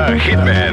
Hitman.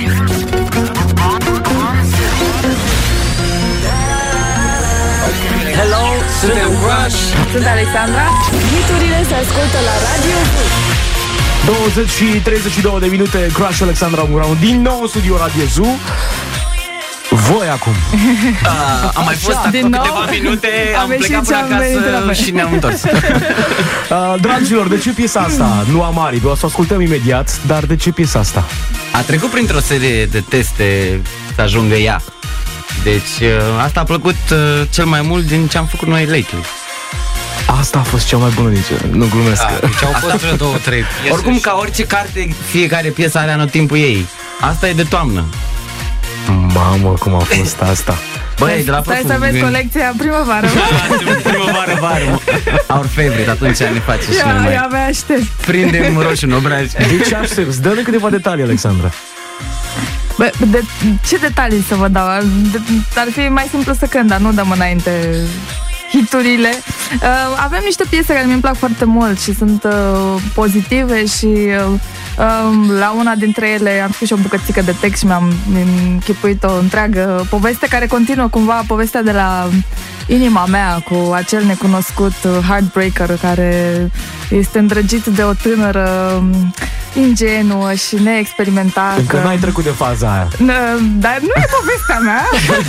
Hello, suntem Crush. Sunt Alexandra. Hiturile se ascultă la Radio 20 și 32 de minute. Crush Alexandra Ungureanu din nou în studio Radio Zoo. Voi acum. Am mai fost acum câteva minute. Am plecat până acasă și ne-am întors. Dragilor, de ce piesa asta? Nu am aripi, o să ascultăm imediat. Dar de ce piesa asta? A trecut printr-o serie de teste să ajungă ea. Deci asta a plăcut cel mai mult din ce am făcut noi lately. Asta a fost cea mai bună, nu glumesc. Deci au fost vreo 2-3 piese. Oricum, ca orice carte, fiecare piesă are anotimpul ei. Asta e de toamnă. Mamă, cum a fost asta. Băi, de la Stai să vezi colecția primăvară. Primăvară. Our favorite, atunci ne face și noi mai. Eu abia aștept. Prindem roșu în obraj. De ce aștepți? Dă-ne câteva detalii, Alexandra. Bă, ce detalii să vă dau? Ar fi mai simplu să cânt, dar nu dăm înainte hiturile. Avem niște piese care mi-mi plac foarte mult și sunt pozitive și la una dintre ele am scris și o bucățică de text și mi-am închipuit o întreagă poveste care continuă cumva povestea de la inima mea cu acel necunoscut heartbreaker care este îndrăgit de o tânără ingenuă și neexperimentată. Încă n-ai trecut de faza aia. Dar nu e povestea mea.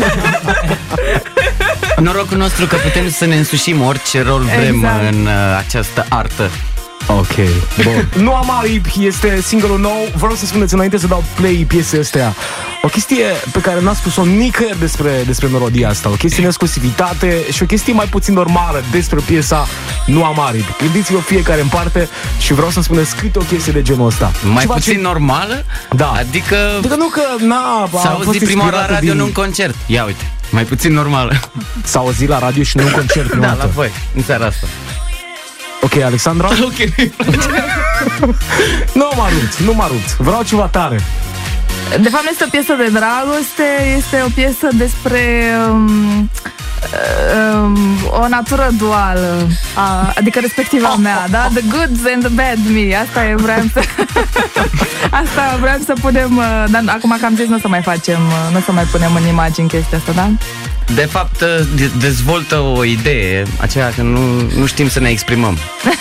Norocul nostru că putem să ne însușim orice rol vrem în această artă. Ok, bun. Nu am aripi, este single-ul nou. Vreau să spuneți înainte să dau play piesei astea o chestie pe care n-a spus-o nicăieri despre melodia asta. O chestie în exclusivitate și o chestie mai puțin normală despre piesa Nu am aripi. Gândiți-vă fiecare în parte și vreau să-mi spuneți câte o chestie de genul ăsta. Mai puțin normală? Da. Adică nu că s-a auzit prima oară la radio, nu în concert. Ia uite, mai puțin normală. S-a auzit la radio și nu în concert. Da, la voi, în seara asta. Ok, Alexandra? Ok, Nu m-a rupt. Vreau ceva tare. De fapt, nu este o piesă de dragoste, este o piesă despre o natură duală, adică respectiva mea, da? The goods and the bad me. Asta vreau să punem, dar acum că am zis, nu o să mai facem, nu o să mai punem în imagini chestia asta, da? De fapt, dezvoltă o idee, aceea că nu știm să ne exprimăm.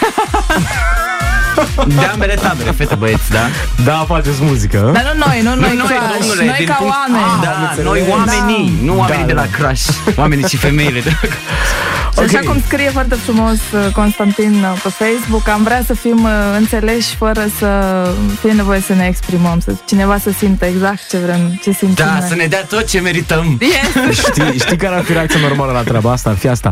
De ambele tabere, fete, băieți, da? Da, faceți muzică. Dar nu noi domnule, noi ca oameni. Noi oamenii, nu oamenii de la Crush. Oamenii și femeile de la Și așa cum scrie foarte frumos Constantin pe Facebook, am vrea să fim înțeleși fără să fie nevoie să ne exprimăm, să cineva să simtă exact ce vrem, ce simțim. Da, să ne dea tot ce merităm. Yes. Știi care ar fi reacția normală la treaba asta? Ar fi asta.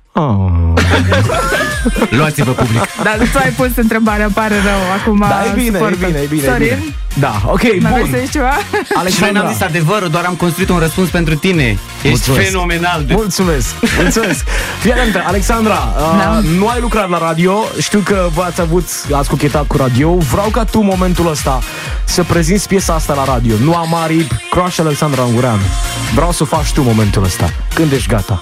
Luați-vă public. Dar tu ai pus întrebarea, pare rău. Acum da, e bine. Sorry. Da, ok, bun. Ceva? Și noi n-am zis adevărul, doar am construit un răspuns pentru tine. Ești fenomenal. Mulțumesc. Fii atentă, Alexandra, nu ai lucrat la radio. Știu că ați cochetat cu radio. Vreau ca tu, momentul ăsta, să prezinți piesa asta la radio. Nu am aripi, Crush Alexandra Ungureanu. Vreau să faci tu momentul ăsta. Când ești gata?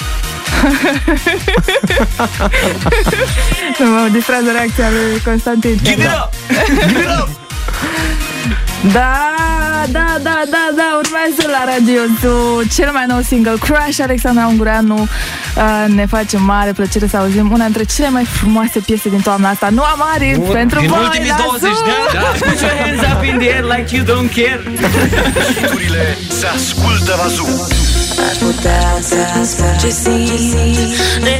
Mă distrează reacția lui Constantin. Give it up! Da, urmează la radio cel mai nou single, Crush Alexandra Ungureanu. Ne face mare plăcere să auzim una dintre cele mai frumoase piese din toamna asta. Nu am aripi pentru voi, din ultimii 20 de ani. Put your hands up in the air like you don't care. Hiturile se ascultă la Zoo. Aș putea să spun ce simt, de